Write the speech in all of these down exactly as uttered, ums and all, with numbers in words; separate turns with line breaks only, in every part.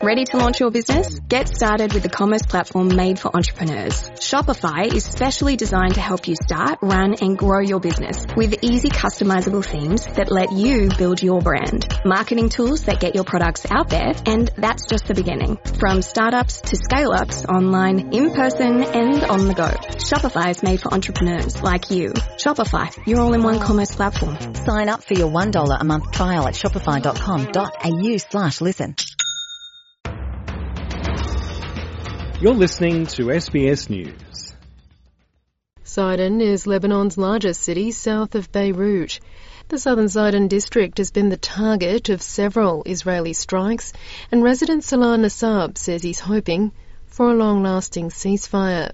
Ready to launch your business? Get started with the commerce platform made for entrepreneurs. Shopify is specially designed to help you start, run, and grow your business with easy customizable themes that let you build your brand, marketing tools that get your products out there, and that's just the beginning. From startups to scale-ups, online, in person, and on the go. Shopify is made for entrepreneurs like you. Shopify, your all-in-one commerce platform.
Sign up for your one dollar a month trial at shopify.com.au slash listen.
You're listening to S B S News.
Sidon is Lebanon's largest city south of Beirut. The southern Sidon district has been the target of several Israeli strikes, and resident Salah Nassab says he's hoping for a long-lasting ceasefire.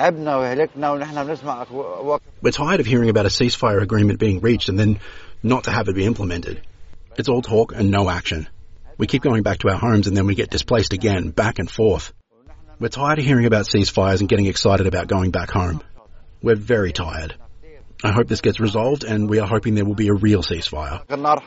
We're tired of hearing about a ceasefire agreement being reached and then not to have it be implemented. It's all talk and no action. We keep going back to our homes and then we get displaced again, back and forth. We're tired of hearing about ceasefires and getting excited about going back home. We're very tired. I hope this gets resolved, and we are hoping there will be a real ceasefire.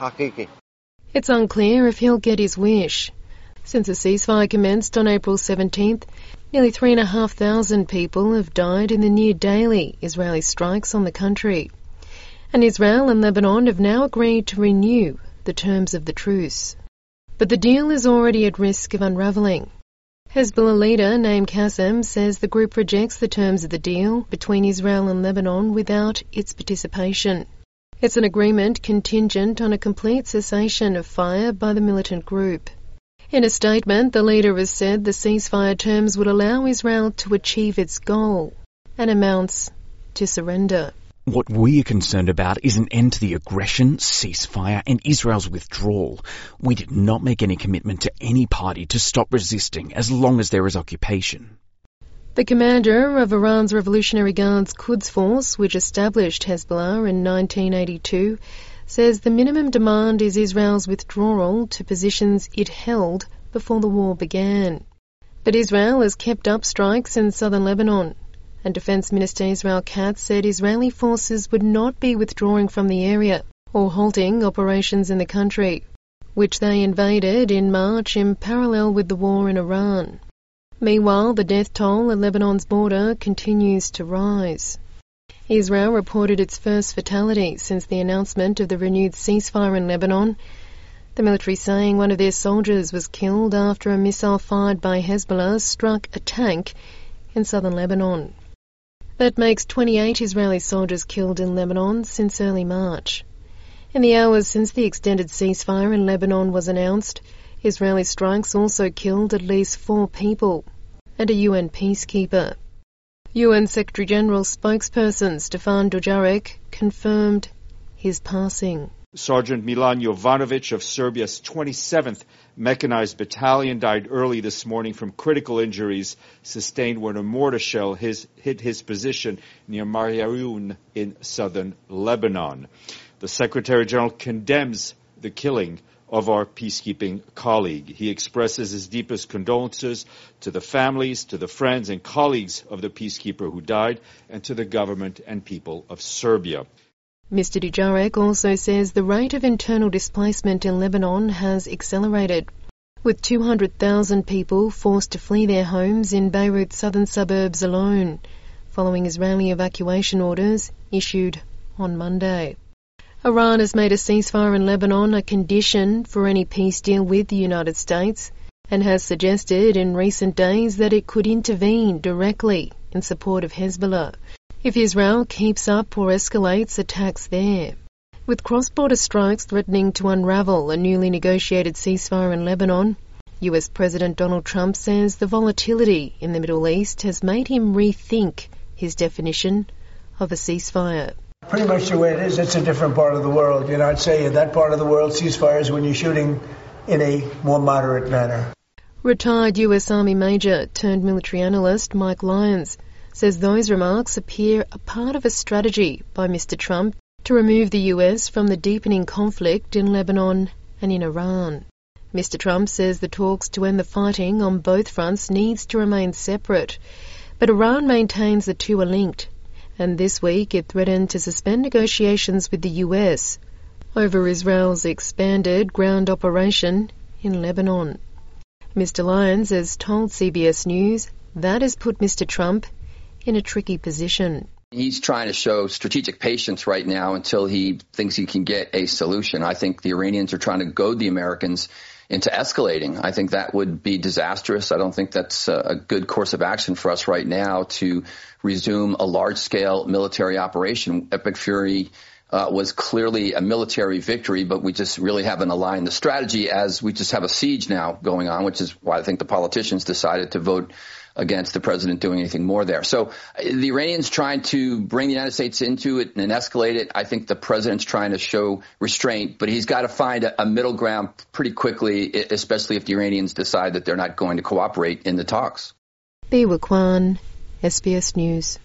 It's unclear if he'll get his wish. Since a ceasefire commenced on April seventeenth, nearly three and a half thousand people have died in the near-daily Israeli strikes on the country. And Israel and Lebanon have now agreed to renew the terms of the truce. But the deal is already at risk of unravelling. Hezbollah leader Naim Qassem says the group rejects the terms of the deal between Israel and Lebanon without its participation. It's an agreement contingent on a complete cessation of fire by the militant group. In a statement, the leader has said the ceasefire terms would allow Israel to achieve its goal and amounts to surrender.
What we are concerned about is an end to the aggression, ceasefire and Israel's withdrawal. We did not make any commitment to any party to stop resisting as long as there is occupation.
The commander of Iran's Revolutionary Guards Quds Force, which established Hezbollah in nineteen eighty-two, says the minimum demand is Israel's withdrawal to positions it held before the war began. But Israel has kept up strikes in southern Lebanon. And Defence Minister Israel Katz said Israeli forces would not be withdrawing from the area or halting operations in the country, which they invaded in March in parallel with the war in Iran. Meanwhile, the death toll at Lebanon's border continues to rise. Israel reported its first fatality since the announcement of the renewed ceasefire in Lebanon, the military saying one of their soldiers was killed after a missile fired by Hezbollah struck a tank in southern Lebanon. That makes twenty-eight Israeli soldiers killed in Lebanon since early March. In the hours since the extended ceasefire in Lebanon was announced, Israeli strikes also killed at least four people and a U N peacekeeper. U N Secretary-General spokesperson Stefan Dujarric confirmed his passing.
Sergeant Milan Jovanovic of Serbia's twenty-seventh Mechanized Battalion died early this morning from critical injuries sustained when a mortar shell his, hit his position near Maryaoun in southern Lebanon. The Secretary-General condemns the killing of our peacekeeping colleague. He expresses his deepest condolences to the families, to the friends and colleagues of the peacekeeper who died, and to the government and people of Serbia.
Mister Dujarric also says the rate of internal displacement in Lebanon has accelerated, with two hundred thousand people forced to flee their homes in Beirut's southern suburbs alone, following Israeli evacuation orders issued on Monday. Iran has made a ceasefire in Lebanon a condition for any peace deal with the United States and has suggested in recent days that it could intervene directly in support of Hezbollah if Israel keeps up or escalates attacks there. With cross-border strikes threatening to unravel a newly negotiated ceasefire in Lebanon, U S President Donald Trump says the volatility in the Middle East has made him rethink his definition of a ceasefire.
Pretty much the way it is, it's a different part of the world. You know, I'd say in that part of the world, ceasefires when you're shooting in a more moderate manner.
Retired U S Army Major turned military analyst Mike Lyons says those remarks appear a part of a strategy by Mister Trump to remove the U S from the deepening conflict in Lebanon and in Iran. Mister Trump says the talks to end the fighting on both fronts needs to remain separate, but Iran maintains the two are linked, and this week it threatened to suspend negotiations with the U S over Israel's expanded ground operation in Lebanon. Mister Lyons has told C B S News that has put Mister Trump in a tricky position.
He's trying to show strategic patience right now until he thinks he can get a solution. I think the Iranians are trying to goad the Americans into escalating. I think that would be disastrous. I don't think that's a good course of action for us right now to resume a large-scale military operation. Epic Fury uh, was clearly a military victory, but we just really haven't aligned the strategy as we just have a siege now going on, which is why I think the politicians decided to vote against the president doing anything more there. So the Iranians trying to bring the United States into it and escalate it. I think the president's trying to show restraint, but he's got to find a, a middle ground pretty quickly, especially if the Iranians decide that they're not going to cooperate in the talks.
Biwa Kwan, S B S News.